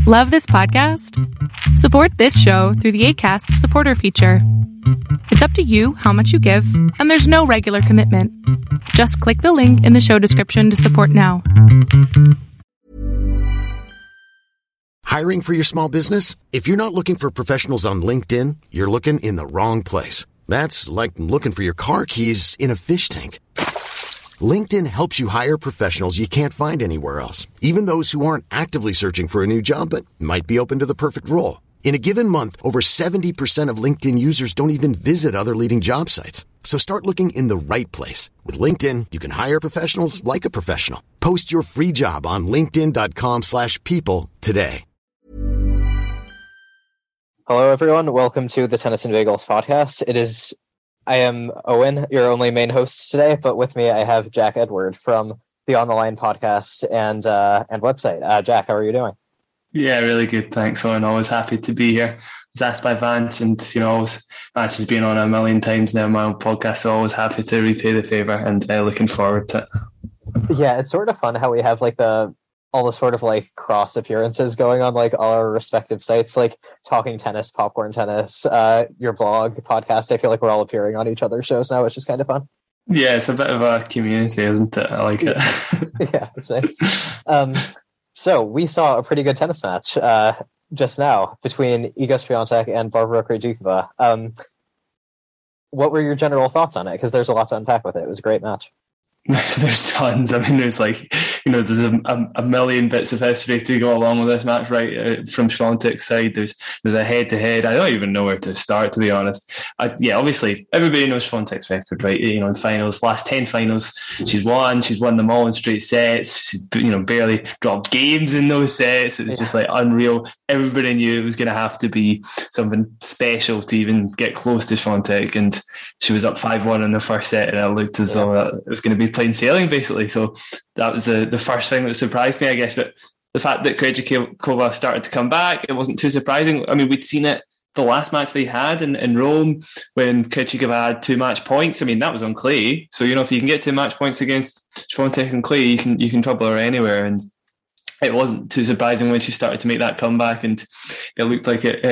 Love this podcast? Support this show through the Acast supporter feature. It's up to you how much you give, and there's no regular commitment. Just click the link in the show description to support now. Hiring for your small business? If you're not looking for professionals on LinkedIn, you're looking in the wrong place. That's like looking for your car keys in a fish tank. LinkedIn helps you hire professionals you can't find anywhere else, even those who aren't actively searching for a new job but might be open to the perfect role. In a given month, over 70% of LinkedIn users don't even visit other leading job sites. So start looking in the right place. With LinkedIn, you can hire professionals like a professional. Post your free job on linkedin.com/people today. Hello, everyone. Welcome to the Tennis and Bagels podcast. I am Owen, your only main host today, but with me I have Jack Edward from the On the Line podcast and website. Jack, how are you doing? Yeah, really good. Thanks, Owen. Always happy to be here. I was asked by Vance, and Vance has been on a million times now my own podcast, so always happy to repay the favour and looking forward to it. Yeah, it's sort of fun how we have all the sort of cross appearances going on all our respective sites, like Talking Tennis, Popcorn Tennis, your blog, podcast. I feel like we're all appearing on each other's shows now, which is kind of fun. Yeah, it's a bit of a community, isn't it? I like it. Yeah, it's nice. So we saw a pretty good tennis match just now between Iga Swiatek and Barbara Krejcikova. What were your general thoughts on it? Because there's a lot to unpack with it. It was a great match. There's tons. I mean, there's there's a million bits of history to go along with this match, right? From Swiatek's side, there's a head-to-head. I don't even know where to start, to be honest. Obviously, everybody knows Swiatek's record, right? In finals, last 10 finals, she's won them all in straight sets. She, barely dropped games in those sets. It was just unreal. Everybody knew it was going to have to be something special to even get close to Swiatek, and she was up 5-1 in the first set, and it looked as though it was going to be plain sailing, basically. So that was the first thing that surprised me, I guess. But the fact that Krejcikova started to come back, it wasn't too surprising. I mean, we'd seen it the last match they had in Rome when Krejcikova had 2 match points. I mean, that was on clay. So, if you can get 2 match points against Swiatek on clay, you can trouble her anywhere. And it wasn't too surprising when she started to make that comeback, and it looked like it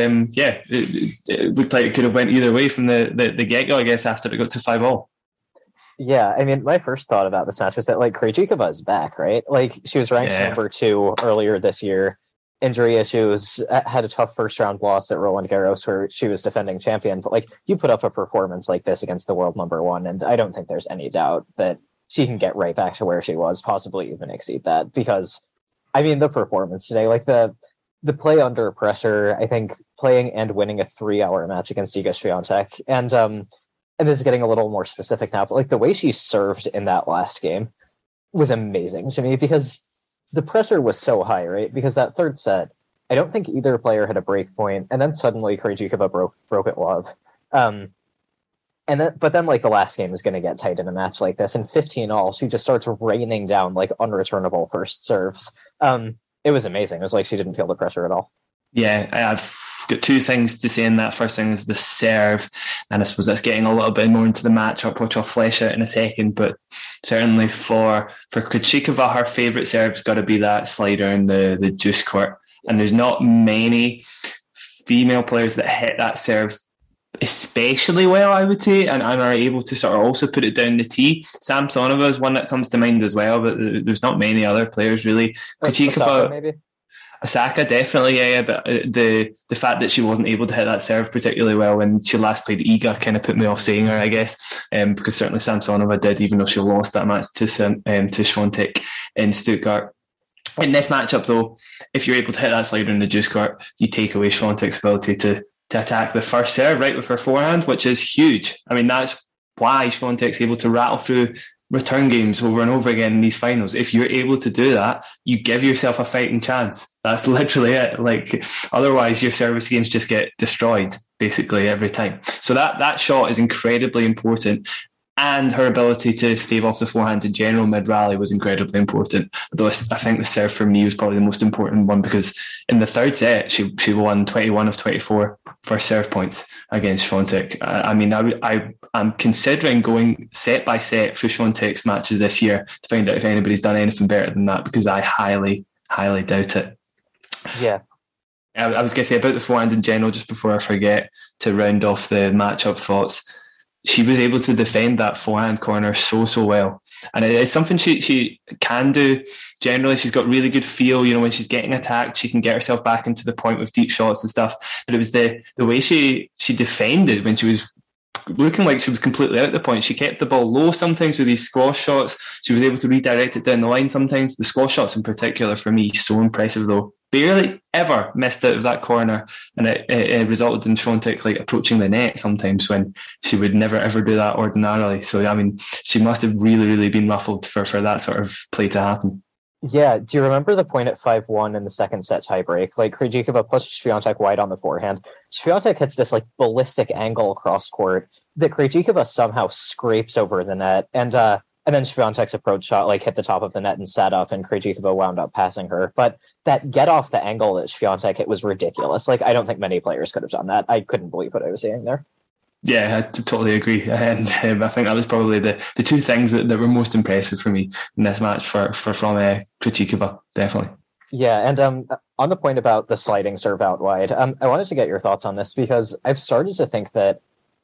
looked like it could have went either way from the get-go, I guess, after it got to 5-all. Yeah, I mean, my first thought about this match was that Krejcikova is back, right? She was ranked number 2 earlier this year. Injury issues, had a tough first round loss at Roland Garros where she was defending champion. But you put up a performance like this against the world number 1, and I don't think there's any doubt that she can get right back to where she was, possibly even exceed that. Because, I mean, the performance today, the play under pressure, I think playing and winning a 3-hour match against Iga Swiatek, and this is getting a little more specific now, but the way she served in that last game was amazing to me, because the pressure was so high, right? Because that third set, I don't think either player had a break point, and then suddenly Krejcikova broke at love. But then the last game is going to get tight in a match like this, and 15-all, she just starts raining down unreturnable first serves. It was amazing. It was she didn't feel the pressure at all. Yeah, I've got 2 things to say in that. First thing is the serve, and I suppose that's getting a little bit more into the matchup, which I'll flesh out in a second. But certainly for Krejcikova, her favourite serve's got to be that slider in the juice court, and there's not many female players that hit that serve especially well, I would say, and are able to sort of also put it down the tee. Samsonova is one that comes to mind as well, but there's not many other players really. Krejcikova, maybe. Osaka, definitely, yeah, but the fact that she wasn't able to hit that serve particularly well when she last played Iga kind of put me off saying her, I guess, because certainly Samsonova did, even though she lost that match to Swiatek in Stuttgart. In this matchup, though, if you're able to hit that slider in the juice court, you take away Swiatek's ability to attack the first serve, right, with her forehand, which is huge. I mean, that's why Swiatek's able to rattle through return games over and over again in these finals. If you're able to do that, you give yourself a fighting chance. That's literally it. Otherwise your service games just get destroyed basically every time. So that shot is incredibly important. And her ability to stave off the forehand in general mid-rally was incredibly important. Though I think the serve for me was probably the most important one, because in the third set, she won 21 of 24 first serve points against Swiatek. I mean, I'm considering going set by set for Swiatek's matches this year to find out if anybody's done anything better than that, because I highly, highly doubt it. Yeah. I was going to say about the forehand in general, just before I forget, to round off the matchup thoughts. She was able to defend that forehand corner so well. And it's something she can do. Generally, she's got really good feel. You know, when she's getting attacked, she can get herself back into the point with deep shots and stuff. But it was the way she defended when she was looking like she was completely out of the point. She kept the ball low sometimes with these squash shots. She was able to redirect it down the line sometimes. The squash shots in particular, for me, so impressive though. Barely ever missed out of that corner, and it resulted in Swiatek like approaching the net sometimes when she would never ever do that ordinarily. So I mean, she must have really been ruffled for that sort of play to happen. Yeah, do you remember the point at 5-1 in the second set tiebreak? Like, Krejcikova pushed Swiatek wide on the forehand. Swiatek hits this like ballistic angle across court that Krejcikova somehow scrapes over the net, and then Swiatek's approach shot like hit the top of the net and sat up, and Krejcikova wound up passing her. But that get off the angle that Swiatek hit was ridiculous. Like, I don't think many players could have done that. I couldn't believe what I was seeing there. Yeah, I totally agree. And I think that was probably the two things that were most impressive for me in this match from Krejcikova, definitely. Yeah, and on the point about the sliding serve out wide, I wanted to get your thoughts on this because I've started to think that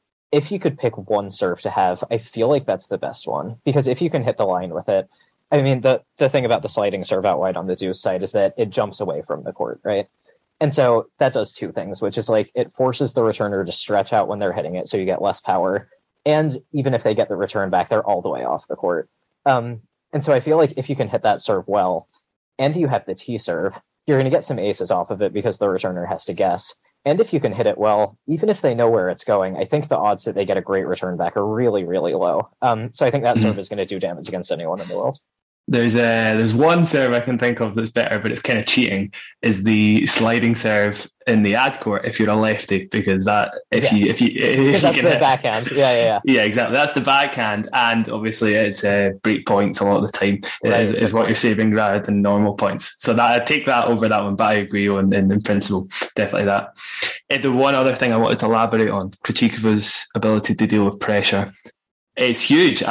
if you could pick one serve to have, I feel like that's the best one. Because if you can hit the line with it, I mean, the thing about the sliding serve out wide on the deuce side is that it jumps away from the court, right? And so that does two things, which is like it forces the returner to stretch out when they're hitting it, so you get less power. And even if they get the return back, they're all the way off the court. And so I feel like if you can hit that serve well, and you have the T serve, you're going to get some aces off of it because the returner has to guess. And if you can hit it well, even if they know where it's going, I think the odds that they get a great return back are really low. So I think that serve is going to do damage against anyone in the world. There's one serve I can think of that's better, but it's kind of cheating, is the sliding serve in the ad court if you're a lefty, because that if that's you the backhand. Yeah, exactly, that's the backhand, and obviously it's break points a lot of the time. Is what you're saving rather than normal points. So that I take that over that one, but I agree in principle, definitely that. The one other thing I wanted to elaborate on, Krejcikova's ability to deal with pressure, it's huge.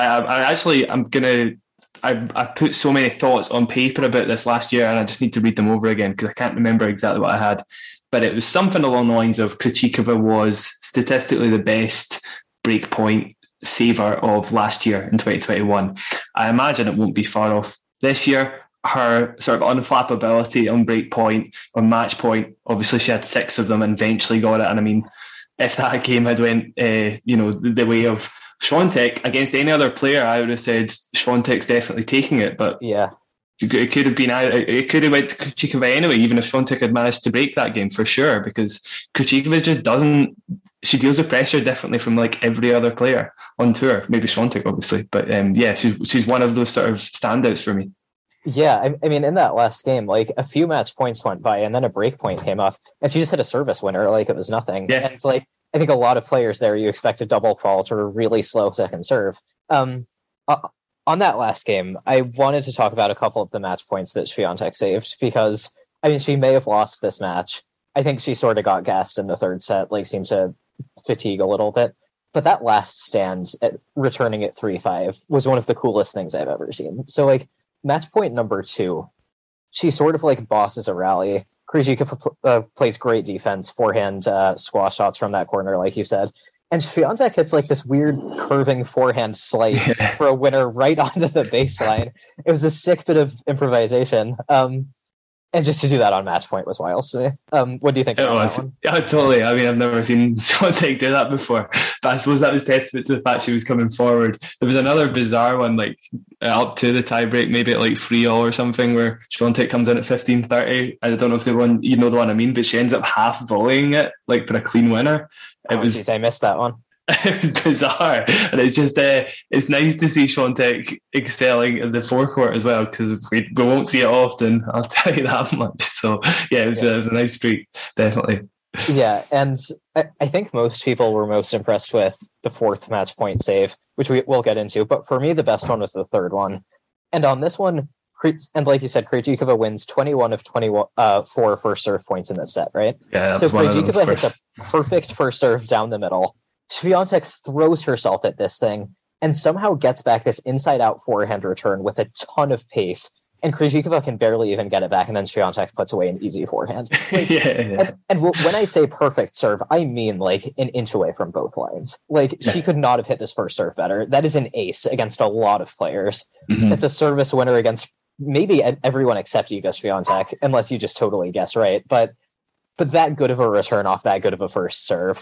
I put so many thoughts on paper about this last year, and I just need to read them over again because I can't remember exactly what I had. But it was something along the lines of Krejcikova was statistically the best breakpoint saver of last year in 2021. I imagine it won't be far off this year. Her sort of unflappability on breakpoint, on match point, obviously she had 6 of them and eventually got it. And I mean, if that game had went, the way of Swiatek against any other player, I would have said Swiatek's definitely taking it. But yeah, it could have been. It could have went to Krejcikova anyway, even if Swiatek had managed to break that game for sure. Because Krejcikova just doesn't. She deals with pressure differently from like every other player on tour. Maybe Swiatek, obviously, but she's one of those sort of standouts for me. Yeah, I mean, in that last game, like a few match points went by, and then a break point came off, and she just hit a service winner like it was nothing. Yeah. And it's like, I think a lot of players there, you expect a double fault or a really slow second serve. On that last game, I wanted to talk about a couple of the match points that Swiatek saved, because, I mean, she may have lost this match. I think she sort of got gassed in the third set, like seemed to fatigue a little bit. But that last stand, returning at 3-5, was one of the coolest things I've ever seen. So, like, match point number 2, she sort of, like, bosses a rally. Krejcikova plays great defense, forehand squash shots from that corner, like you said. And Swiatek hits like this weird curving forehand slice for a winner right onto the baseline. It was a sick bit of improvisation. And just to do that on match point was wild to me. What do you think about that one? Yeah, totally. I mean, I've never seen Swiatek do that before. But I suppose that was testament to the fact she was coming forward. There was another bizarre one, like up to the tiebreak, maybe at like 3-3 or something, where Swiatek comes in at 15-30. I don't know if the one, you know the one I mean, but she ends up half volleying it, like for a clean winner. Geez, I missed that one. It was bizarre, and it's just it's nice to see Swiatek excelling in the forecourt as well, because we won't see it often, I'll tell you that much. So yeah, it was a nice streak, definitely. Yeah, and I think most people were most impressed with the 4th match point save, which we'll get into, but for me the best one was the 3rd one. And on this one, and like you said, Krejcikova wins 21 of 24 first serve points in this set, right? Yeah, so Krejcikova hits a perfect first serve down the middle. Swiatek throws herself at this thing and somehow gets back this inside-out forehand return with a ton of pace and Krejcikova can barely even get it back, and then Swiatek puts away an easy forehand. Like, and when I say perfect serve, I mean like an inch away from both lines. Like she could not have hit this first serve better. That is an ace against a lot of players. It's a service winner against maybe everyone except Iga Swiatek, unless you just totally guess right. But that good of a return off that good of a first serve.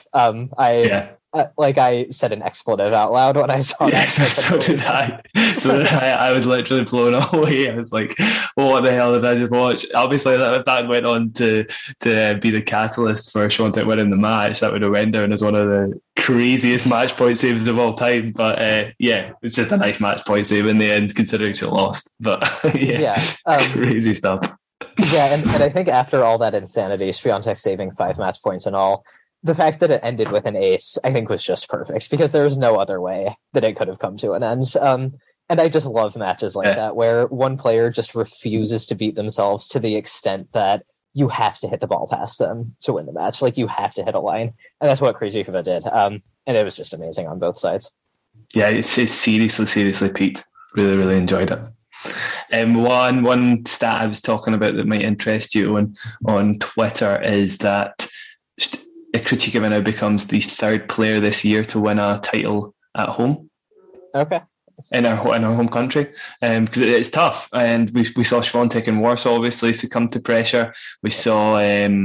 I said an expletive out loud when I saw that. So did I. I was literally blown away. I was like, well, what the hell did I just watch? Obviously, that went on to be the catalyst for Swiatek winning the match. That would have went down as one of the craziest match point saves of all time. But it was just a nice match point save in the end, considering she lost. But crazy stuff. Yeah, and I think after all that insanity, Swiatek saving 5 match points and all, the fact that it ended with an ace, I think, was just perfect, because there was no other way that it could have come to an end. And I just love matches like that, where one player just refuses to beat themselves to the extent that you have to hit the ball past them to win the match. Like, you have to hit a line. And that's what Krejcikova did. And it was just amazing on both sides. Yeah, it's seriously peaked. Really, really enjoyed it. One stat I was talking about that might interest you on Twitter is that Krejcikova now becomes the 3rd player this year to win a title at home. Okay. In our home country, because it's tough, and we saw Swiatek in Warsaw obviously succumb to pressure. We saw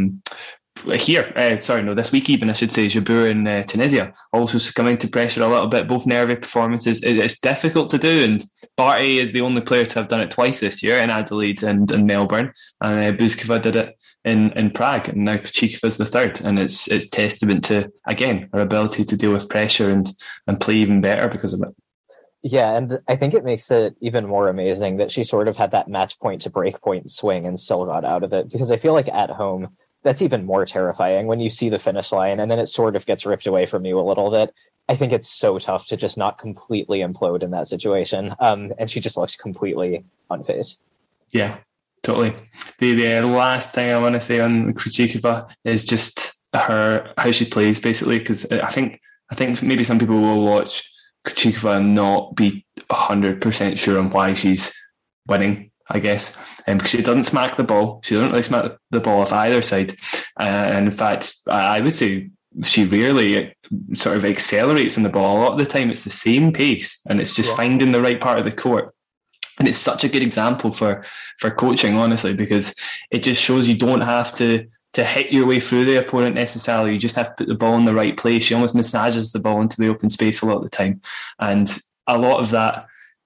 this week even, I should say, Jabeur in Tunisia also succumbing to pressure a little bit. Both nervy performances. It's difficult to do, and Barty is the only player to have done it twice this year in Adelaide and Melbourne, and Bouzkova did it in Prague, and now Krejcikova's the 3rd, and it's testament to, again, her ability to deal with pressure and play even better because of it. Yeah, and I think it makes it even more amazing that she sort of had that match point to break point swing and still got out of it, because I feel like at home, that's even more terrifying when you see the finish line and then it sort of gets ripped away from you a little bit. I think it's so tough to just not completely implode in that situation. And she just looks completely unfazed. Yeah, totally. The last thing I want to say on Krejcikova is just how she plays, basically, because I think maybe some people will watch Krejcikova and not be 100% sure on why she's winning, I guess, because she doesn't smack the ball. She doesn't really smack the ball off either side. And in fact, I would say she rarely sort of accelerates in the ball. A lot of the time it's the same pace, and it's just finding the right part of the court. And it's such a good example for coaching, honestly, because it just shows you don't have to hit your way through the opponent necessarily. You just have to put the ball in the right place. She almost massages the ball into the open space a lot of the time. And a lot of that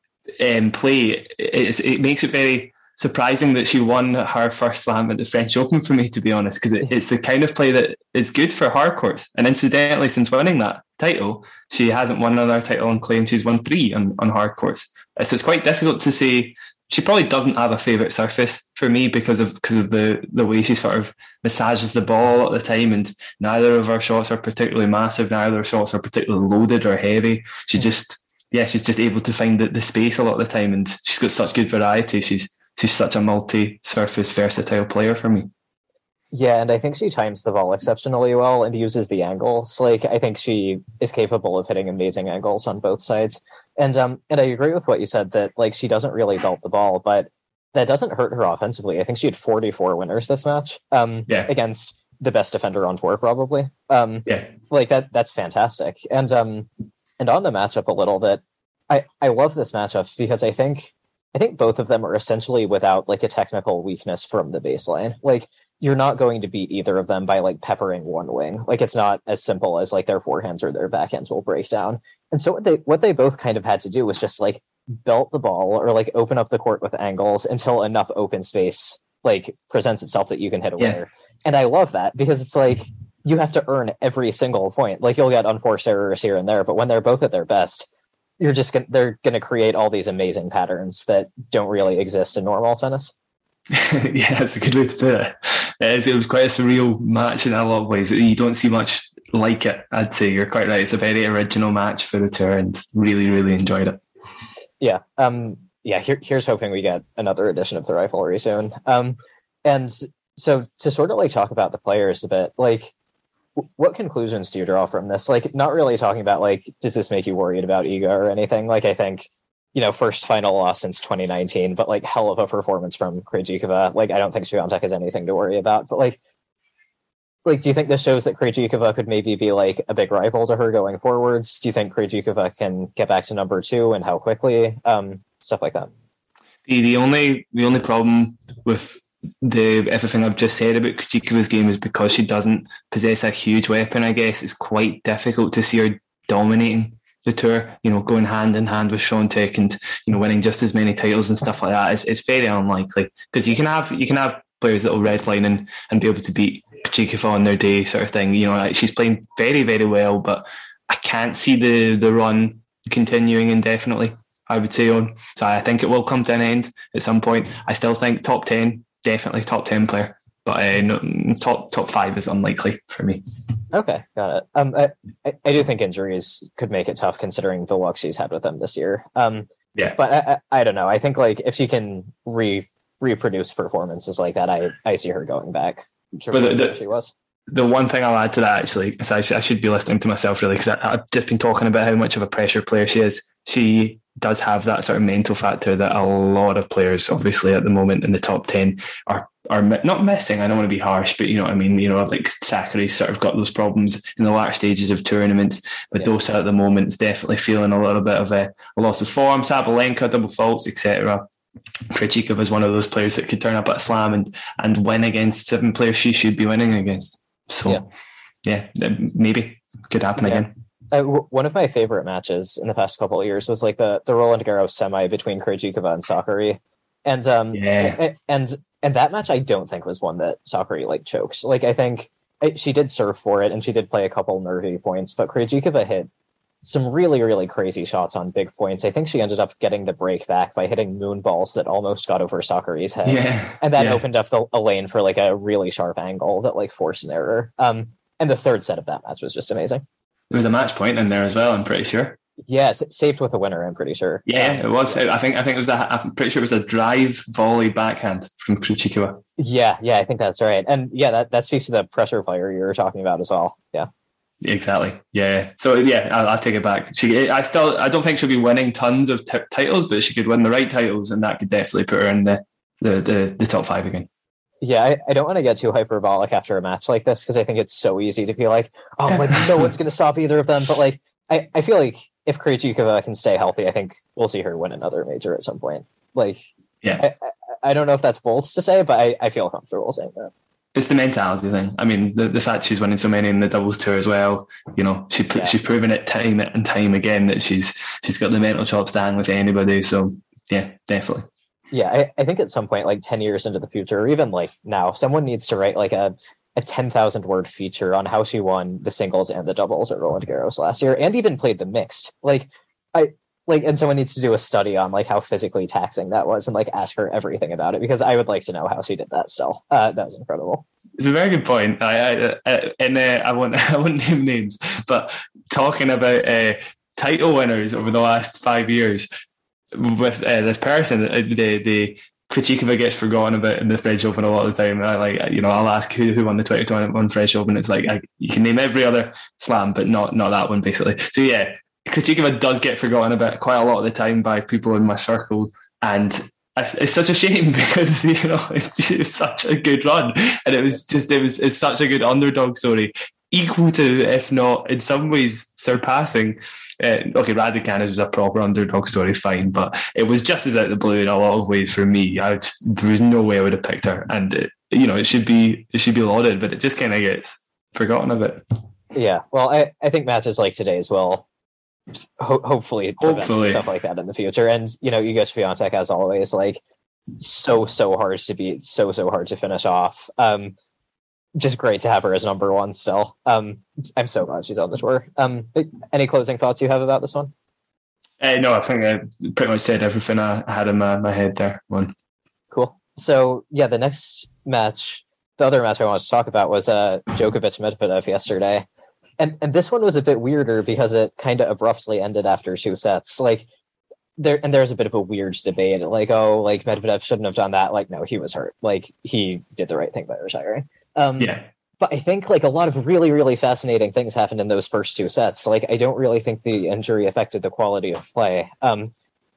play, it makes it very surprising that she won her first slam at the French Open, for me, to be honest, because it's the kind of play that is good for hard courts. And incidentally, since winning that title, she hasn't won another title on clay, and she's won 3 on hard courts. So it's quite difficult to say. She probably doesn't have a favourite surface for me because of the way she sort of massages the ball all the time, and neither of her shots are particularly massive, neither of her shots are particularly loaded or heavy. She's just able to find the space a lot of the time, and she's got such good variety. She's such a multi-surface versatile player for me. Yeah, and I think she times the ball exceptionally well and uses the angles. Like, I think she is capable of hitting amazing angles on both sides. And I agree with what you said, that like she doesn't really belt the ball, but that doesn't hurt her offensively. I think she had 44 winners this match against the best defender on tour, probably. Like that's fantastic. And on the matchup a little bit, I love this matchup because I think both of them are essentially without like a technical weakness from the baseline. Like, you're not going to beat either of them by like peppering one wing. Like, it's not as simple as like their forehands or their backhands will break down. And so what they both kind of had to do was just like belt the ball or like open up the court with angles until enough open space like presents itself that you can hit a winner. And I love that because it's like you have to earn every single point. Like, you'll get unforced errors here and there, but when they're both at their best, they're going to create all these amazing patterns that don't really exist in normal tennis. Yeah, that's a good way to put it. It was quite a surreal match in a lot of ways. You don't see much like it, I'd say. You're quite right. It's a very original match for the tour, and really, really enjoyed it. Yeah. Here's hoping we get another edition of the rivalry soon. And so to sort of like talk about the players a bit, like, what conclusions do you draw from this? Like, not really talking about like, does this make you worried about Iga or anything? Like, I think first final loss since 2019, but like hell of a performance from Krejcikova. Like, I don't think Swiatek has anything to worry about, but like, do you think this shows that Krejcikova could maybe be like a big rival to her going forwards? Do you think Krejcikova can get back to number 2 and how quickly? Stuff like that. The only problem with everything I've just said about Krejcikova's game is because she doesn't possess a huge weapon. I guess it's quite difficult to see her dominating the tour, going hand in hand with Swiatek and winning just as many titles and stuff like that. It's very unlikely, because you can have players that will redline and be able to beat Krejcikova on their day, sort of thing. She's playing very, very well, but I can't see the run continuing indefinitely, I would say. So I think it will come to an end at some point. I still think top 10, definitely top 10 player, but top 5 is unlikely for me. Okay, got it. I do think injuries could make it tough considering the luck she's had with them this year. But I don't know. I think like if she can reproduce performances like that, I see her going back to where she was. The one thing I'll add to that, actually, is I should be listening to myself, really, because I've just been talking about how much of a pressure player she is. She does have that sort of mental factor that a lot of players, obviously, at the moment in the top 10 are not missing. I don't want to be harsh, but you know what I mean. Like Sakkari's sort of got those problems in the latter stages of tournaments, but Dosa at the moment is definitely feeling a little bit of a loss of form. Sabalenka, double faults, etc. Krejcikova is one of those players that could turn up at a slam and win against 7 players she should be winning against. So, maybe could happen again. One of my favorite matches in the past couple of years was like the Roland Garros semi between Krejcikova and Sakkari, and that match I don't think was one that Sakkari like choked. Like I think she did serve for it and she did play a couple nervy points, but Krejcikova hit some really, really crazy shots on big points. I think she ended up getting the break back by hitting moon balls that almost got over Sakkari's head, and that opened up a lane for like a really sharp angle that like forced an error. And the third set of that match was just amazing. There was a match point in there as well, I'm pretty sure. Yes, saved with a winner, I'm pretty sure. Yeah, it was. I think it was I'm pretty sure it was a drive volley backhand from Krejcikova. Yeah, I think that's right. And that speaks to the pressure player you were talking about as well. Yeah. Exactly. Yeah. So I'll take it back. I don't think she'll be winning tons of titles, but she could win the right titles, and that could definitely put her in the top 5 again. Yeah, I don't want to get too hyperbolic after a match like this, because I think it's so easy to be like, oh, like, no one's going to stop either of them. But like, I feel like if Krejcikova can stay healthy, I think we'll see her win another major at some point. Like, I don't know if that's bold to say, but I feel comfortable saying that. It's the mentality thing. I mean, the fact she's winning so many in the doubles tour as well. She's proven it time and time again that she's got the mental chops to hang with anybody. So yeah, definitely. Yeah, I think at some point, like 10 years into the future, or even like now, someone needs to write like a 10,000 word feature on how she won the singles and the doubles at Roland Garros last year, and even played the mixed. And someone needs to do a study on like how physically taxing that was, and like ask her everything about it, because I would like to know how she did that still. That was incredible. It's a very good point. I won't name names, but talking about title winners over the last 5 years with this person, the Krejcikova gets forgotten about in the French Open a lot of the time. I'll ask who won the 2021 French Open. It's like you can name every other slam, but not that one, basically. So yeah, Krejcikova does get forgotten about quite a lot of the time by people in my circle, and it's such a shame, because it was such a good run, and it was such a good underdog story, equal to, if not in some ways surpassing. Raducanu was a proper underdog story, fine, but it was just as out of the blue in a lot of ways for me. There was no way I would have picked her, and it should be lauded, but it just kind of gets forgotten a bit. Yeah, well, I think matches like today's will hopefully stuff like that in the future. And Iga Swiatek, as always, like so hard to beat, so hard to finish off. Just great to have her as number 1 still. I'm so glad she's on the tour. Any closing thoughts you have about this one? No, I think I pretty much said everything I had in my head there. Cool. So yeah, the next match, the other match I wanted to talk about was Djokovic Medvedev yesterday. And this one was a bit weirder because it kind of abruptly ended after 2 sets. Like there's a bit of a weird debate. Like, oh, like Medvedev shouldn't have done that. Like, no, he was hurt. Like he did the right thing by retiring. But I think like a lot of really, really fascinating things happened in those first 2 sets. Like I don't really think the injury affected the quality of play. And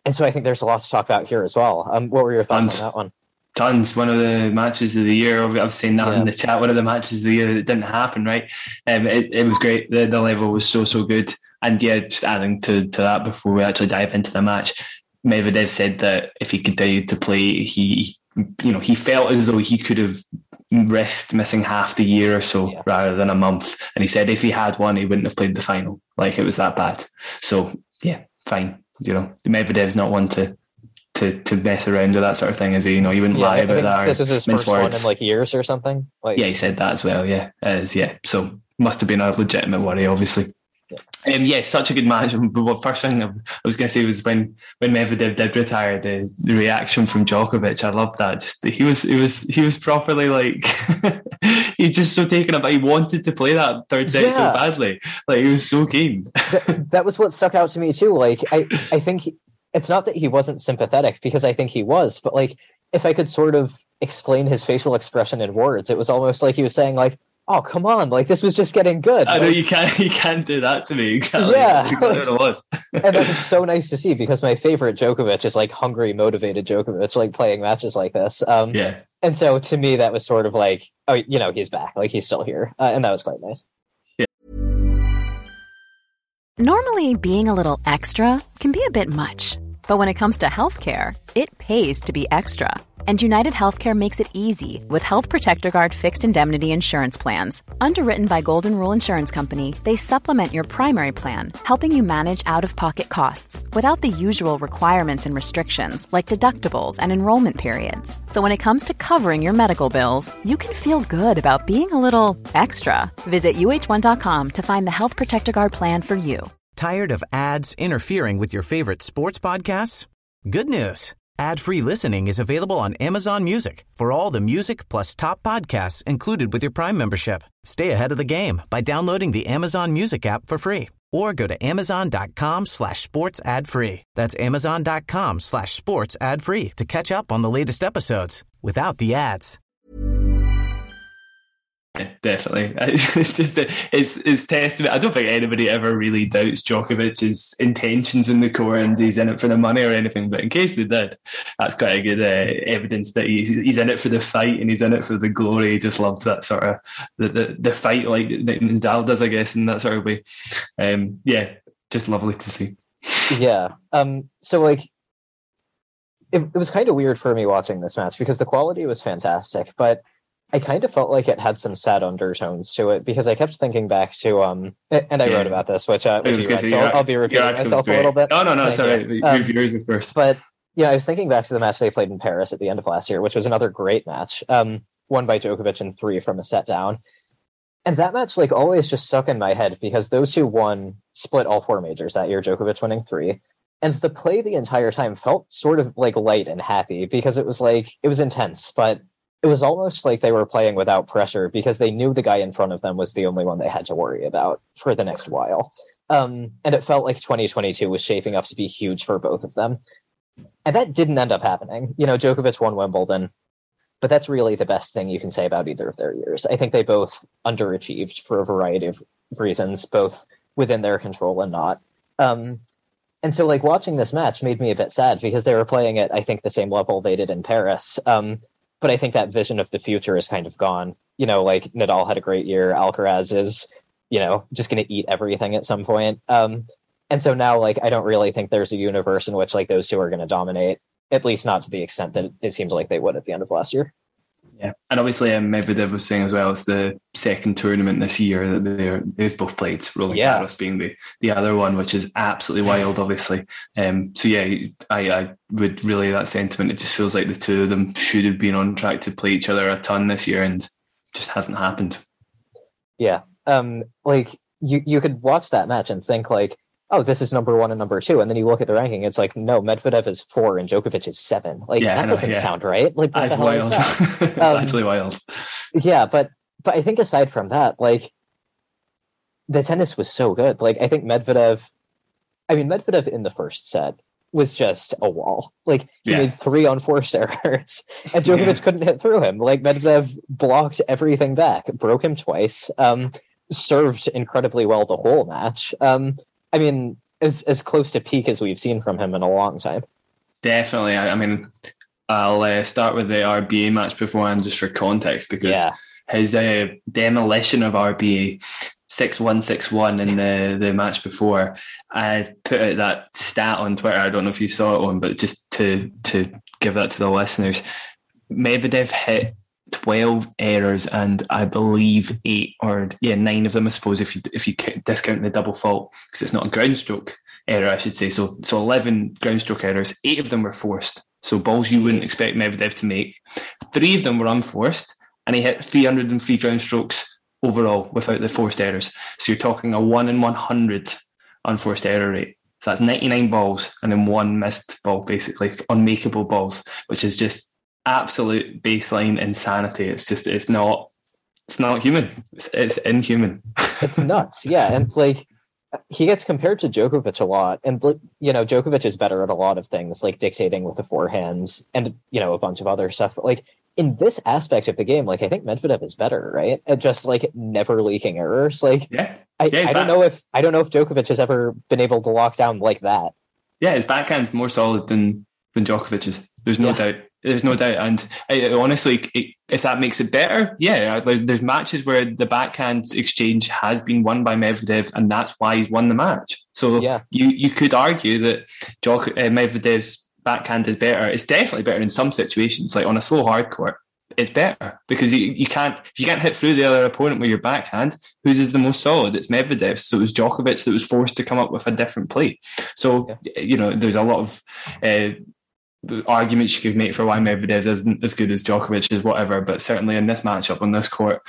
And so I think there's a lot to talk about here as well. What were your thoughts on that one? Tons. One of the matches of the year. I was saying that in the chat. One of the matches of the year that didn't happen, right? It was great. The level was so good. And yeah, just adding to that before we actually dive into the match, Medvedev said that if he continued to play, he felt as though he could have risked missing half the year or so rather than a month. And he said if he had one, he wouldn't have played the final. Like, it was that bad. So yeah, fine. Medvedev's not one to mess around with that sort of thing, is he? He wouldn't lie about that. This was his first one in like years or something. He said that as well. Yeah, so must have been a legitimate worry, obviously. Such a good match. But first thing I was going to say was when Medvedev did retire, the reaction from Djokovic. I loved that. Just he was properly like he just so taken aback. He wanted to play that third set so badly. Like, he was so keen. That was what stuck out to me too. Like, I think it's not that he wasn't sympathetic, because I think he was, but like, if I could sort of explain his facial expression in words, it was almost like he was saying like, oh, come on, like, this was just getting good. I know you can't do that to me. Exactly. Yeah. That's exactly what it was. And that was so nice to see, because my favorite Djokovic is like hungry, motivated Djokovic, like playing matches like this. And so to me, that was sort of like, oh, he's back, like, he's still here. And that was quite nice. Yeah. Normally, being a little extra can be a bit much. But when it comes to healthcare, it pays to be extra. And United Healthcare makes it easy with Health Protector Guard fixed indemnity insurance plans. Underwritten by Golden Rule Insurance Company, they supplement your primary plan, helping you manage out-of-pocket costs without the usual requirements and restrictions like deductibles and enrollment periods. So when it comes to covering your medical bills, you can feel good about being a little extra. Visit UH1.com to find the Health Protector Guard plan for you. Tired of ads interfering with your favorite sports podcasts? Good news. Ad-free listening is available on Amazon Music for all the music plus top podcasts included with your Prime membership. Stay ahead of the game by downloading the Amazon Music app for free, or go to amazon.com/sports ad free. That's amazon.com/sports ad free to catch up on the latest episodes without the ads. Definitely. It's just it's testament. I don't think anybody ever really doubts Djokovic's intentions in the court and he's in it for the money or anything, but in case they did, that's quite a good evidence that he's in it for the fight and he's in it for the glory. He just loves that sort of the fight, like Nadal does, I guess, in that sort of way. Just lovely to see. So like, it was kind of weird for me watching this match because the quality was fantastic, but I kind of felt like it had some sad undertones to it, because I kept thinking back to and I wrote about this, which you read, so I'll be repeating myself a little bit. No, sorry. Yours was first. But I was thinking back to the match they played in Paris at the end of last year, which was another great match, won by Djokovic in 3 from a set down. And that match, like, always just stuck in my head because those two split all 4 majors that year, Djokovic winning 3. And the play the entire time felt sort of like light and happy, because it was intense, but it was almost like they were playing without pressure because they knew the guy in front of them was the only one they had to worry about for the next while. And it felt like 2022 was shaping up to be huge for both of them. And that didn't end up happening. Djokovic won Wimbledon, but that's really the best thing you can say about either of their years. I think they both underachieved for a variety of reasons, both within their control and not. And so, like, watching this match made me a bit sad because they were playing at, I think, the same level they did in Paris. But I think that vision of the future is kind of gone. Like, Nadal had a great year. Alcaraz is, just going to eat everything at some point. And so now, like, I don't really think there's a universe in which, like, those two are going to dominate, at least not to the extent that it seems like they would at the end of last year. Yeah, and obviously Medvedev was saying as well, it's the second tournament this year that they've both played, Roland Garros being the other one, which is absolutely wild, obviously. I would relay that sentiment. It just feels like the two of them should have been on track to play each other a ton this year, and just hasn't happened. Yeah, like you could watch that match and think like, oh, this is number 1 and number 2. And then you look at the ranking, it's like, no, Medvedev is 4 and Djokovic is 7. Like, that doesn't sound right. Like, what that's the hell wild. Is that? It's actually wild. Yeah, but I think aside from that, like, the tennis was so good. Like, I think Medvedev in the first set was just a wall. Like, he made 3 unforced errors, and Djokovic couldn't hit through him. Like, Medvedev blocked everything back, broke him twice, served incredibly well the whole match. As close to peak as we've seen from him in a long time. Definitely. I mean, I'll start with the RBA match beforehand just for context, because his demolition of RBA 6-1, 6-1 in the match before. I put out that stat on Twitter. I don't know if you saw it on, but just to give that to the listeners, Medvedev hit 12 errors, and I believe 9 of them, I suppose, if you discount the double fault, because it's not a ground stroke error, I should say. So 11 ground stroke errors, 8 of them were forced. So balls you wouldn't expect Medvedev to make. 3 of them were unforced, and he hit 303 ground strokes overall without the forced errors. So you're talking a 1 in 100 unforced error rate. So that's 99 balls and then 1 missed ball, basically, unmakeable balls, which is just absolute baseline insanity. It's not human. It's inhuman. It's nuts. Yeah. And like, he gets compared to Djokovic a lot, and Djokovic is better at a lot of things, like dictating with the forehands and a bunch of other stuff. But like, in this aspect of the game, like, I think Medvedev is better, right? At just like never leaking errors. Like, I don't know if Djokovic has ever been able to lock down like that. Yeah, his backhand's more solid than Djokovic's. There's no doubt. There's no doubt. And honestly, if that makes it better, there's matches where the backhand exchange has been won by Medvedev, and that's why he's won the match. So you could argue that Medvedev's backhand is better. It's definitely better in some situations, like on a slow hard court. It's better because if you can't hit through the other opponent with your backhand, whose is the most solid? It's Medvedev. So it was Djokovic that was forced to come up with a different play. So there's a lot of the arguments you could make for why Medvedev isn't as good as Djokovic is, whatever, but certainly in this matchup on this court,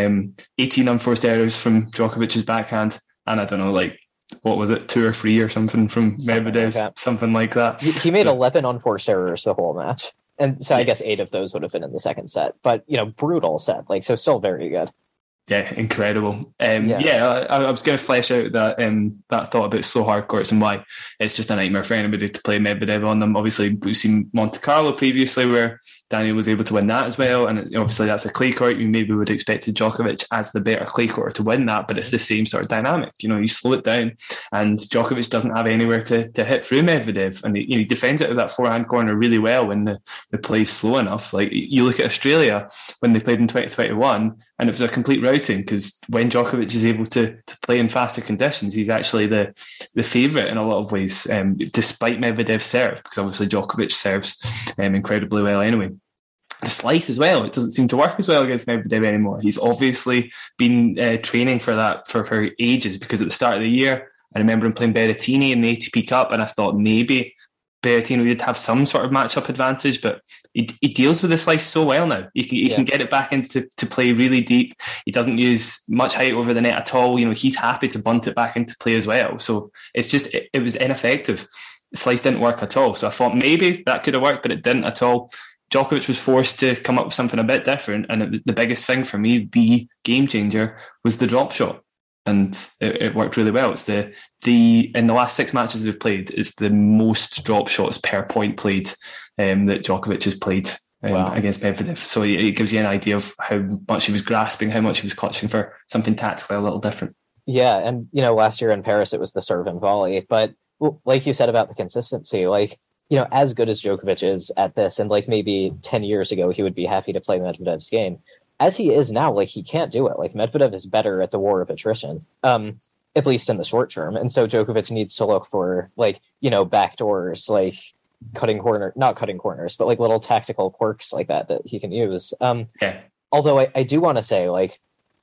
18 unforced errors from Djokovic's backhand, and I don't know, like, what was it, 2 or 3 or something from Medvedev's, something like that. He made 11 unforced errors the whole match, and so I guess 8 of those would have been in the second set, but brutal set, like, so still very good. Yeah, incredible. I was going to flesh out that thought about slow hard courts and why it's just a nightmare for anybody to play Medvedev on them. Obviously, we've seen Monte Carlo previously where Daniel was able to win that as well, and obviously that's a clay court. You maybe would expect Djokovic as the better clay court to win that, but it's the same sort of dynamic. You slow it down, and Djokovic doesn't have anywhere to hit through Medvedev, and he defends it with that forehand corner really well when the play's slow enough. Like, you look at Australia when they played in 2021, and it was a complete routing, because when Djokovic is able to play in faster conditions, he's actually the favourite in a lot of ways, despite Medvedev's serve, because obviously Djokovic serves incredibly well anyway. The slice as well, it doesn't seem to work as well against Medvedev anymore. He's obviously been training for that for ages, because at the start of the year, I remember him playing Berrettini in the ATP Cup, and I thought maybe Berrettini would have some sort of matchup advantage, but he deals with the slice so well now. He can get it back into play really deep. He doesn't use much height over the net at all. He's happy to bunt it back into play as well. So it's just, it was ineffective. The slice didn't work at all. So I thought maybe that could have worked, but it didn't at all. Djokovic was forced to come up with something a bit different, and the biggest thing for me, the game changer, was the drop shot. And it worked really well. It's in the last 6 matches they've played, it's the most drop shots per point played that Djokovic has played against Medvedev. So it gives you an idea of how much he was grasping, how much he was clutching for something tactically a little different. Yeah, and last year in Paris it was the serve and volley. But like you said about the consistency, like, as good as Djokovic is at this, and like maybe 10 years ago he would be happy to play Medvedev's game, as he is now, like, he can't do it. Like, Medvedev is better at the war of attrition, at least in the short term. And so Djokovic needs to look for, like, backdoors, like not cutting corners, but like little tactical quirks like that he can use. Although I do want to say, like,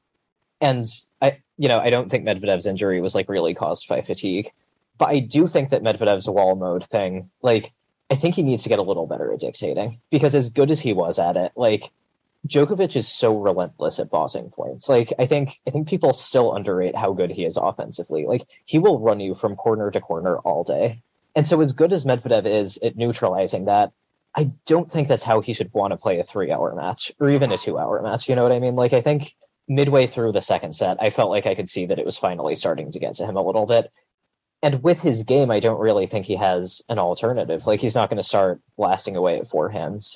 and I don't think Medvedev's injury was like really caused by fatigue, but I do think that Medvedev's wall mode thing, like, I think he needs to get a little better at dictating, because as good as he was at it, like, Djokovic is so relentless at bossing points. Like, I think people still underrate how good he is offensively. Like, he will run you from corner to corner all day. And so as good as Medvedev is at neutralizing that, I don't think that's how he should want to play a 3-hour match or even a 2-hour match. You know what I mean? Like, I think midway through the second set, I felt like I could see that it was finally starting to get to him a little bit. And with his game, I don't really think he has an alternative. Like, he's not going to start blasting away at forehands.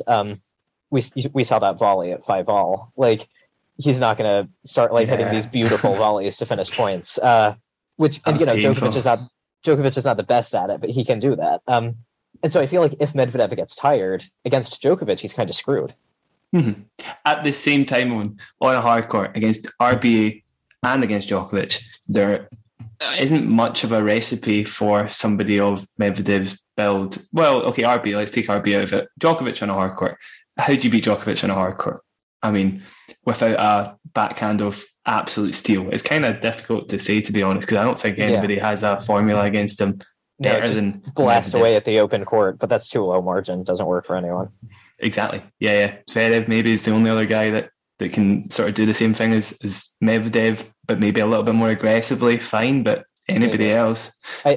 We saw that volley at 5-all. Like, he's not going to start hitting these beautiful volleys to finish points. Djokovic is not the best at it, but he can do that. And And so I feel like if Medvedev gets tired against Djokovic, he's kind of screwed. Mm-hmm. At the same time, on a hard court against RBA and against Djokovic, there isn't much of a recipe for somebody of Medvedev's build. Well, okay, RBA, let's take RBA out of it. Djokovic on a hard court. How do you beat Djokovic on a hard court? I mean, without a backhand of absolute steel. It's kind of difficult to say, to be honest, because I don't think anybody has a formula against him better than blast away at the open court, but that's too low margin. Doesn't work for anyone. Exactly. Yeah. Zverev maybe is the only other guy that can sort of do the same thing as Medvedev, but maybe a little bit more aggressively. Fine, but anybody else.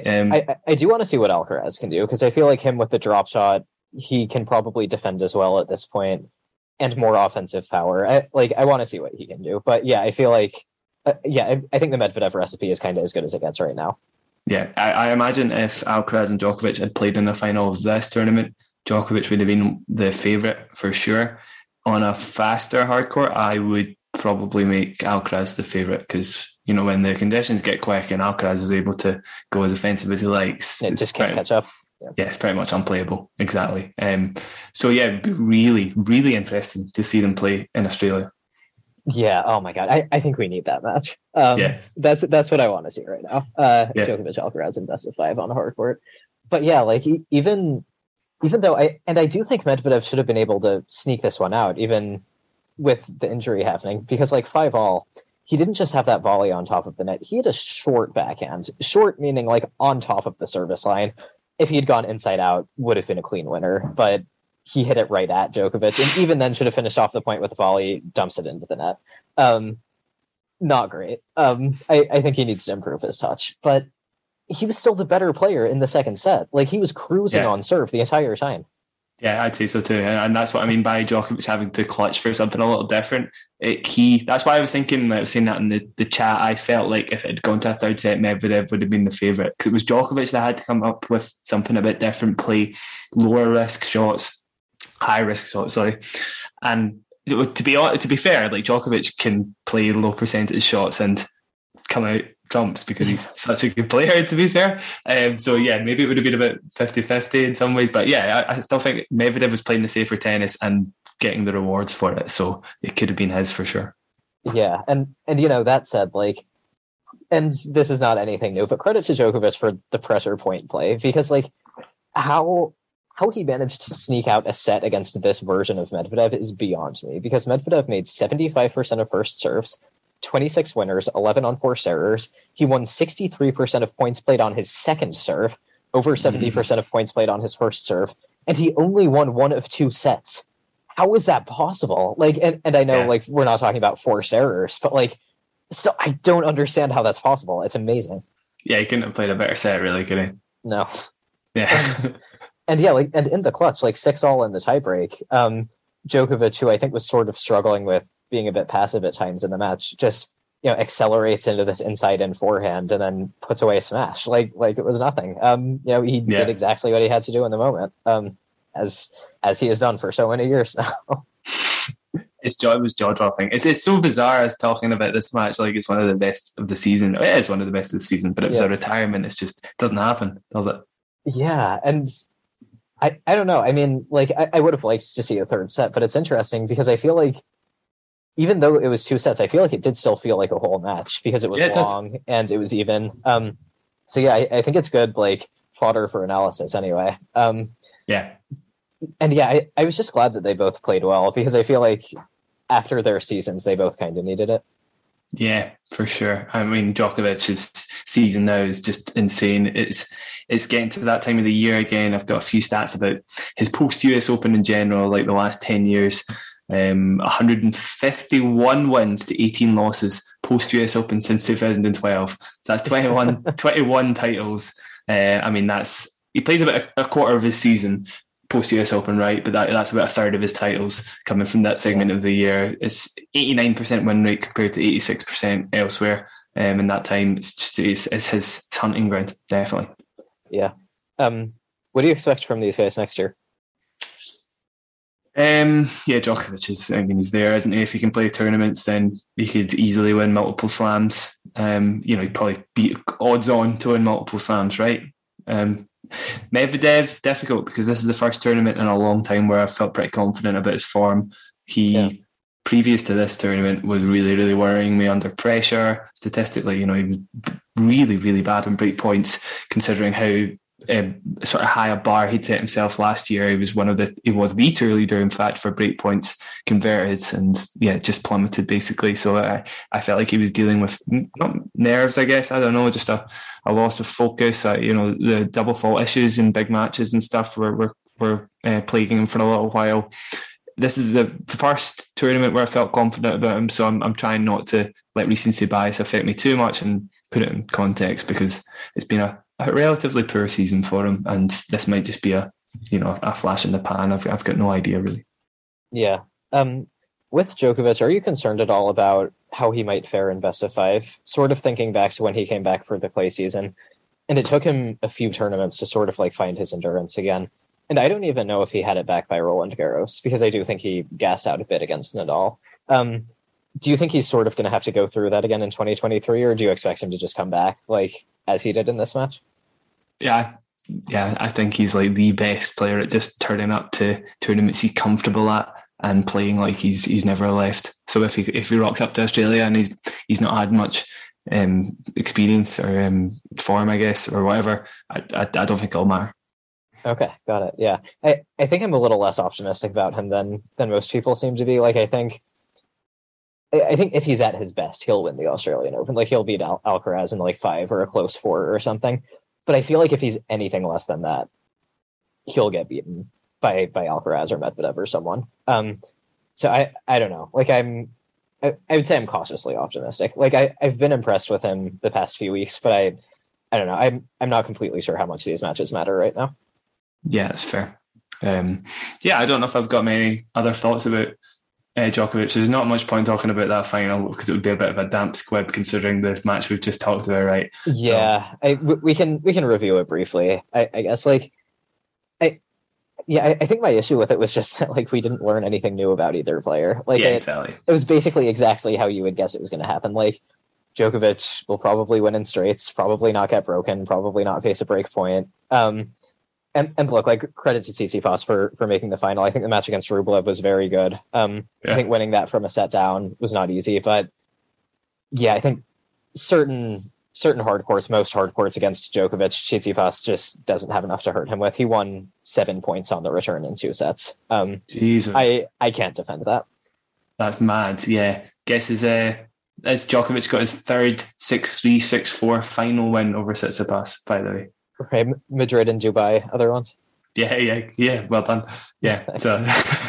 I do want to see what Alcaraz can do, because I feel like him with the drop shot, he can probably defend as well at this point, and more offensive power. I want to see what he can do. But yeah, I feel like, I think the Medvedev recipe is kind of as good as it gets right now. Yeah, I imagine if Alcaraz and Djokovic had played in the final of this tournament, Djokovic would have been the favourite for sure. On a faster hardcourt, I would probably make Alcaraz the favourite, because, you know, when the conditions get quick and Alcaraz is able to go as offensive as he likes, it just can't catch up. Yeah, it's pretty much unplayable. Exactly. So yeah, it'd be really, really interesting to see them play in Australia. Yeah. Oh my God. I think we need that match. That's what I want to see right now. Djokovic, Alcaraz in best of 5 on a hard court. But yeah, like even though I do think Medvedev should have been able to sneak this one out, even with the injury happening, because like 5-all, he didn't just have that volley on top of the net. He had a short backhand. Short meaning like on top of the service line. If he had gone inside out, would have been a clean winner, but he hit it right at Djokovic, and even then should have finished off the point with a volley, dumps it into the net. Not great. I think he needs to improve his touch, but he was still the better player in the second set. Like, he was cruising on serve the entire time. Yeah, I'd say so too. And that's what I mean by Djokovic having to clutch for something a little different. That's why I was thinking, I was saying that in the chat, I felt like if it had gone to a third set, Medvedev would have been the favourite, because it was Djokovic that had to come up with something a bit different, play lower risk shots, high risk shots, sorry. And to be fair, like, Djokovic can play low percentage shots and come out trumps because he's such a good player, to be fair. So yeah, maybe it would have been about 50-50 in some ways, but yeah, I still think Medvedev was playing the safer tennis and getting the rewards for it, so it could have been his for sure. Yeah, and you know, that said, like, and this is not anything new, but credit to Djokovic for the pressure point play, because like how he managed to sneak out a set against this version of Medvedev is beyond me, because Medvedev made 75% of first serves, 26 winners, 11 on forced errors. He won 63% of points played on his second serve, over 70% of points played on his first serve, and he only won 1 of 2 sets. How is that possible? Like, and I know, like, we're not talking about forced errors, but like, still, I don't understand how that's possible. It's amazing. Yeah, he couldn't have played a better set, really, could he? No. Yeah. and yeah, like, and in the clutch, like 6-all in the tiebreak, Djokovic, who I think was sort of struggling with being a bit passive at times in the match, just, you know, accelerates into this inside in forehand and then puts away a smash like it was nothing. You know, he did exactly what he had to do in the moment, as he has done for so many years now. It was jaw dropping. It's so bizarre as talking about this match like it's one of the best of the season. It is one of the best of the season, but it was a retirement. It's just, it doesn't happen, does it? Yeah, and I don't know. I mean, like, I would have liked to see a third set, but it's interesting because I feel like even though it was 2 sets, I feel like it did still feel like a whole match because it was long and it was even. So yeah, I think it's good, like, fodder for analysis anyway. Yeah. And yeah, I was just glad that they both played well, because I feel like after their seasons, they both kind of needed it. Yeah, for sure. I mean, Djokovic's season now is just insane. It's getting to that time of the year again. I've got a few stats about his post-US Open in general, like the last 10 years. 151 wins to 18 losses post-US Open since 2012. So that's 21 titles. I mean, he plays about a quarter of his season post-US Open, right? But that's about a third of his titles coming from that segment of the year. It's 89% win rate compared to 86% elsewhere. In that time, it's his hunting ground, definitely. Yeah. What do you expect from these guys next year? Djokovic he's there, isn't he? If he can play tournaments, then he could easily win multiple slams. He'd probably beat odds on to win multiple slams, right? Medvedev, difficult because this is the first tournament in a long time where I felt pretty confident about his form. He, previous to this tournament, was really, really worrying me under pressure. Statistically, he was really, really bad on break points, considering how sort of high a bar he'd set himself last year. He was the tour leader, in fact, for break points converted, and just plummeted basically. So I felt like he was dealing with not nerves, I guess, I don't know, just a loss of focus. The double fault issues in big matches and stuff were plaguing him for a little while. This is the first tournament where I felt confident about him, so I'm trying not to let recency bias affect me too much and put it in context, because it's been a relatively poor season for him, and this might just be a flash in the pan. I've got no idea really. Yeah. With Djokovic, are you concerned at all about how he might fare in best of 5? Sort of thinking back to when he came back for the clay season, and it took him a few tournaments to sort of find his endurance again. And I don't even know if he had it back by Roland Garros, because I do think he gassed out a bit against Nadal. Do you think he's sort of going to have to go through that again in 2023, or do you expect him to just come back as he did in this match? Yeah, I think he's the best player at just turning up to tournaments he's comfortable at and playing like he's never left. So if he rocks up to Australia and he's not had much experience or form, I guess, or whatever, I don't think it'll matter. Okay, got it. Yeah, I think I'm a little less optimistic about him than most people seem to be. I think if he's at his best, he'll win the Australian Open. He'll beat Alcaraz in 5 or a close 4 or something. But I feel like if he's anything less than that, he'll get beaten by Alcaraz or Medvedev or someone. So I don't know. I would say I'm cautiously optimistic. I've been impressed with him the past few weeks, but I don't know. I'm not completely sure how much these matches matter right now. Yeah, that's fair. I don't know if I've got many other thoughts about Djokovic. There's not much point talking about that final because it would be a bit of a damp squib considering the match we've just talked about, right? Yeah, so. We can review it briefly. I guess I think my issue with it was just that we didn't learn anything new about either player. Exactly. It was basically exactly how you would guess it was going to happen. Djokovic will probably win in straights, probably not get broken, probably not face a break point. And look, credit to Tsitsipas for making the final. I think the match against Rublev was very good. I think winning that from a set down was not easy, but I think certain hard courts, most hard courts against Djokovic, Tsitsipas just doesn't have enough to hurt him with. He won 7 points on the return in 2 sets. Jesus, I can't defend that. That's mad. Yeah, guess has Djokovic got his third 6-3, 6-4 final win over Tsitsipas, by the way. Right, Madrid and Dubai, other ones. Yeah. Well done. Yeah. So,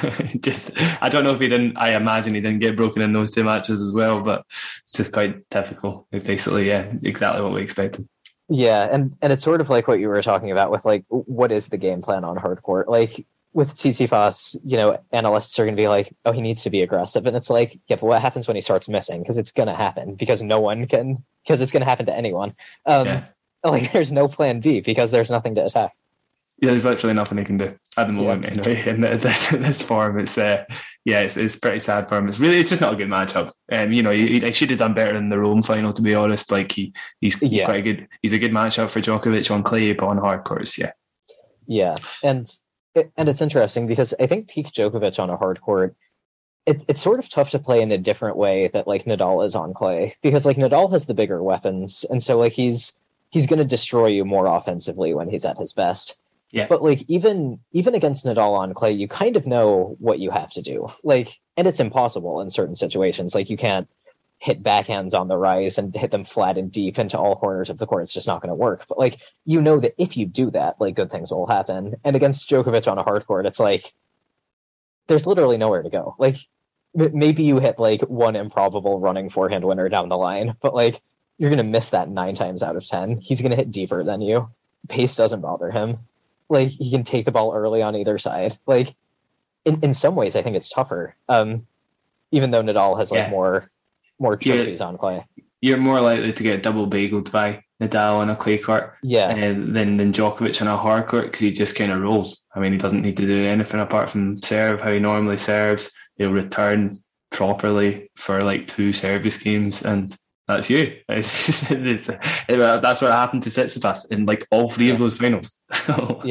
I don't know if he didn't. I imagine he didn't get broken in those 2 matches as well, but it's just quite typical. Basically, exactly what we expected. Yeah, and it's sort of what you were talking about with what is the game plan on hard court? With Tsitsipas, analysts are going to be oh, he needs to be aggressive, and it's but what happens when he starts missing? Because it's going to happen. Because no one can. Because it's going to happen to anyone. There's no plan B because there's nothing to attack. Yeah, there's literally nothing he can do at the moment. Anyway, in this form, it's pretty sad for him. It's just not a good matchup. He should have done better in the Rome final, to be honest. He's quite good. He's a good matchup for Djokovic on clay, but on hard courts, yeah. And it's interesting because I think peak Djokovic on a hard court, it's sort of tough to play in a different way that Nadal is on clay, because Nadal has the bigger weapons, and so he's going to destroy you more offensively when he's at his best. Yeah. But even against Nadal on clay, you kind of know what you have to do. And it's impossible in certain situations. You can't hit backhands on the rise and hit them flat and deep into all corners of the court. It's just not going to work. But that if you do that, good things will happen. And against Djokovic on a hard court, it's there's literally nowhere to go. Maybe you hit one improbable running forehand winner down the line, but you're going to miss that 9 times out of 10. He's going to hit deeper than you. Pace doesn't bother him. He can take the ball early on either side. In some ways, I think it's tougher. Even though Nadal has more trophies on clay. You're more likely to get double bageled by Nadal on a clay court than Djokovic on a hard court, because he just kind of rolls. I mean, he doesn't need to do anything apart from serve how he normally serves. He'll return properly for 2 service games, and that's you. It's just that's what happened to Tsitsipas in like all three of those finals. So,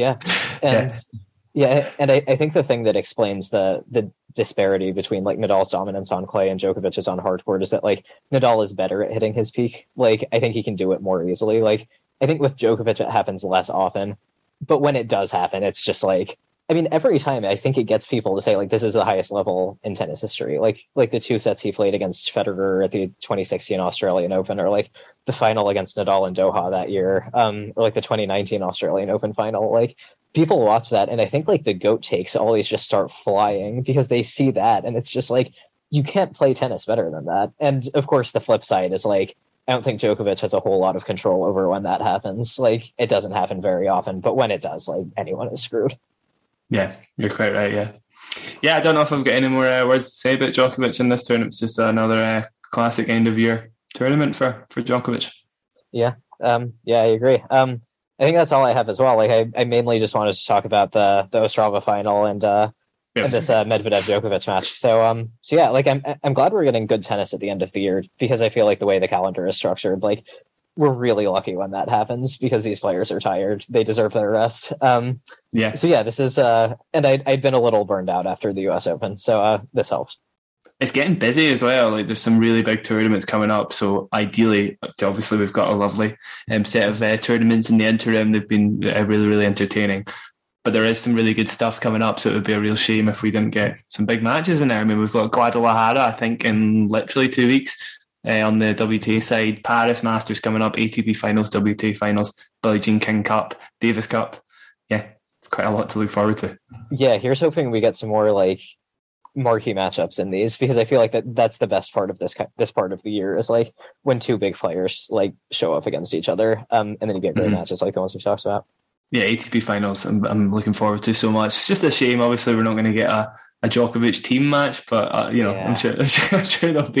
and I think the thing that explains the disparity between like Nadal's dominance on clay and Djokovic's on hard court is that like Nadal is better at hitting his peak. Like I think he can do it more easily. Like I think with Djokovic it happens less often, but when it does happen, it's just like, I mean, every time I think it gets people to say like this is the highest level in tennis history. Like the 2 sets he played against Federer at the 2016 Australian Open, or like the final against Nadal in Doha that year, or like the 2019 Australian Open final. Like people watch that, and I think like the GOAT takes always just start flying because they see that, and it's just like you can't play tennis better than that. And of course, the flip side is like I don't think Djokovic has a whole lot of control over when that happens. Like it doesn't happen very often, but when it does, like anyone is screwed. Yeah, you're quite right. Yeah. I don't know if I've got any more words to say about Djokovic in this tournament. It's just another classic end of year tournament for Djokovic. Yeah, I agree. I think that's all I have as well. Like I mainly just wanted to talk about the Ostrava final and this Medvedev Djokovic match. So yeah, like I'm glad we're getting good tennis at the end of the year, because I feel like the way the calendar is structured, like we're really lucky when that happens because these players are tired. They deserve their rest. So yeah, this is and I'd been a little burned out after the US Open, so this helps. It's getting busy as well. Like there's some really big tournaments coming up. So ideally, obviously, we've got a lovely set of tournaments in the interim. They've been really, really entertaining. But there is some really good stuff coming up. So it would be a real shame if we didn't get some big matches in there. I mean, we've got Guadalajara, I think, in literally 2 weeks. On the WTA side, Paris Masters coming up, ATP Finals, WTA Finals, Billie Jean King Cup, Davis Cup. Yeah, it's quite a lot to look forward to. Yeah, here's hoping we get some more like marquee matchups in these, because I feel like that's the best part of this part of the year is like when 2 big players like show up against each other, and then you get great matches like the ones we talked about. Yeah, ATP Finals, I'm looking forward to so much. It's just a shame, obviously, we're not going to get a Djokovic team match, but I'm sure there'll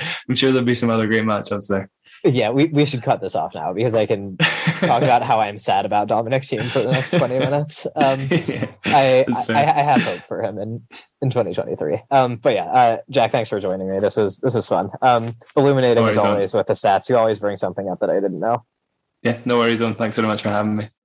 be some other great matchups there. Yeah, we should cut this off now because I can talk about how I'm sad about Dominic's team for the next 20 minutes. I have hope for him in 2023. But yeah, Jack, thanks for joining me. This was fun. Illuminating as always with the stats. You always bring something up that I didn't know. Yeah, no worries, on. Thanks so much for having me.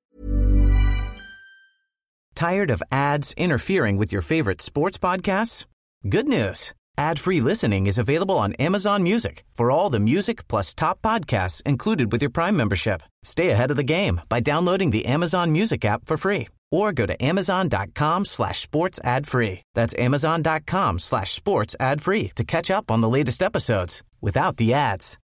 Tired of ads interfering with your favorite sports podcasts? Good news. Ad-free listening is available on Amazon Music for all the music plus top podcasts included with your Prime membership. Stay ahead of the game by downloading the Amazon Music app for free, or go to amazon.com/sports ad free. That's amazon.com/sports ad free to catch up on the latest episodes without the ads.